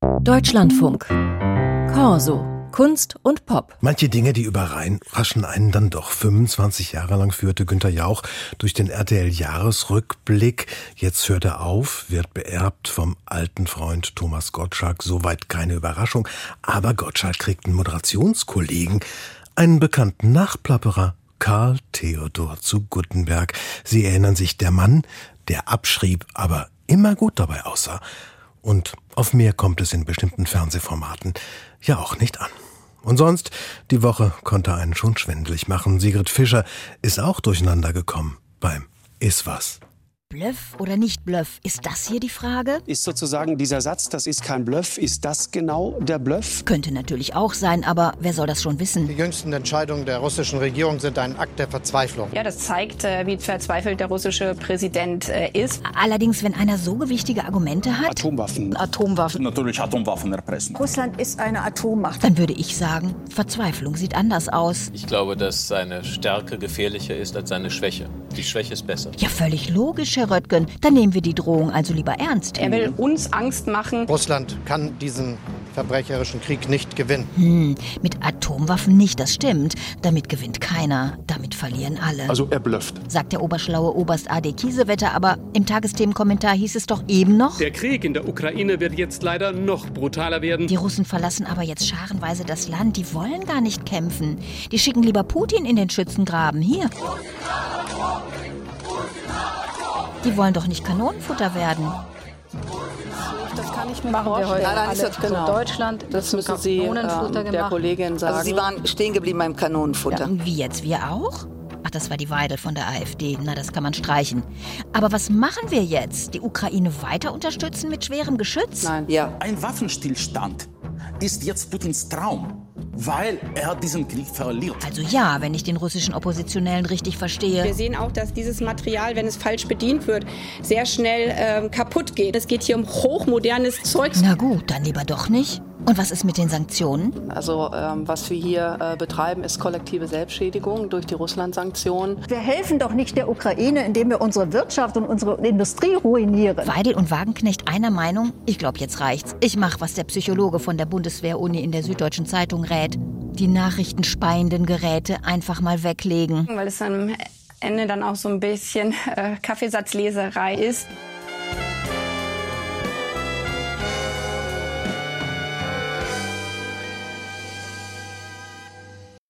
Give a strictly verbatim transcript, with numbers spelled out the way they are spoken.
Deutschlandfunk. Corso. Kunst und Pop. Manche Dinge, die überraschen einen dann doch. fünfundzwanzig Jahre lang führte Günther Jauch durch den R T L-Jahresrückblick. Jetzt hört er auf, wird beerbt vom alten Freund Thomas Gottschalk. Soweit keine Überraschung. Aber Gottschalk kriegt einen Moderationskollegen, einen bekannten Nachplapperer, Karl Theodor zu Guttenberg. Sie erinnern sich, der Mann, der abschrieb, aber immer gut dabei aussah. Und auf mehr kommt es in bestimmten Fernsehformaten ja auch nicht an. Und sonst, die Woche konnte einen schon schwindelig machen. Sigrid Fischer ist auch durcheinander gekommen beim Iswas. Bluff oder nicht Bluff? Ist das hier die Frage? Ist sozusagen dieser Satz, das ist kein Bluff, ist das genau der Bluff? Könnte natürlich auch sein, aber wer soll das schon wissen? Die jüngsten Entscheidungen der russischen Regierung sind ein Akt der Verzweiflung. Ja, das zeigt, wie verzweifelt der russische Präsident ist. Allerdings, wenn einer so gewichtige Argumente hat... Atomwaffen. Atomwaffen. Natürlich Atomwaffen erpressen. Russland ist eine Atommacht. Dann würde ich sagen, Verzweiflung sieht anders aus. Ich glaube, dass seine Stärke gefährlicher ist als seine Schwäche. Die Schwäche ist besser. Ja, völlig logisch, Herr Röttgen. Dann nehmen wir die Drohung also lieber ernst. Er will uns Angst machen. Russland kann diesen verbrecherischen Krieg nicht gewinnen. Hm, mit Atomwaffen nicht, das stimmt. Damit gewinnt keiner. Damit verlieren alle. Also er blufft. Sagt der oberschlaue Oberst A D Kiesewetter, aber im Tagesthemenkommentar hieß es doch eben noch: Der Krieg in der Ukraine wird jetzt leider noch brutaler werden. Die Russen verlassen aber jetzt scharenweise das Land. Die wollen gar nicht kämpfen. Die schicken lieber Putin in den Schützengraben. Hier. Die wollen doch nicht Kanonenfutter werden. Das kann ich mir machen vorstellen. Nein, nein, ist das genau. Deutschland, das müssen Sie äh, der Kollegin sagen. Also Sie waren stehen geblieben beim Kanonenfutter. Ja, wie jetzt, wir auch? Ach, das war die Weidel von der AfD. Na, das kann man streichen. Aber was machen wir jetzt? Die Ukraine weiter unterstützen mit schwerem Geschütz? Nein. Ja. Ein Waffenstillstand ist jetzt Putins Traum, weil er diesen Krieg verliert. Also ja, wenn ich den russischen Oppositionellen richtig verstehe. Wir sehen auch, dass dieses Material, wenn es falsch bedient wird, sehr schnell äh, kaputt geht. Es geht hier um hochmodernes Zeugs. Na gut, dann lieber doch nicht. Und was ist mit den Sanktionen? Also ähm, was wir hier äh, betreiben, ist kollektive Selbstschädigung durch die Russland-Sanktionen. Wir helfen doch nicht der Ukraine, indem wir unsere Wirtschaft und unsere Industrie ruinieren. Weidel und Wagenknecht einer Meinung? Ich glaube, jetzt reicht's. Ich mache, was der Psychologe von der Bundeswehr-Uni in der Süddeutschen Zeitung rät. Die nachrichtenspeienden Geräte einfach mal weglegen. Weil es am Ende dann auch so ein bisschen äh, Kaffeesatzleserei ist.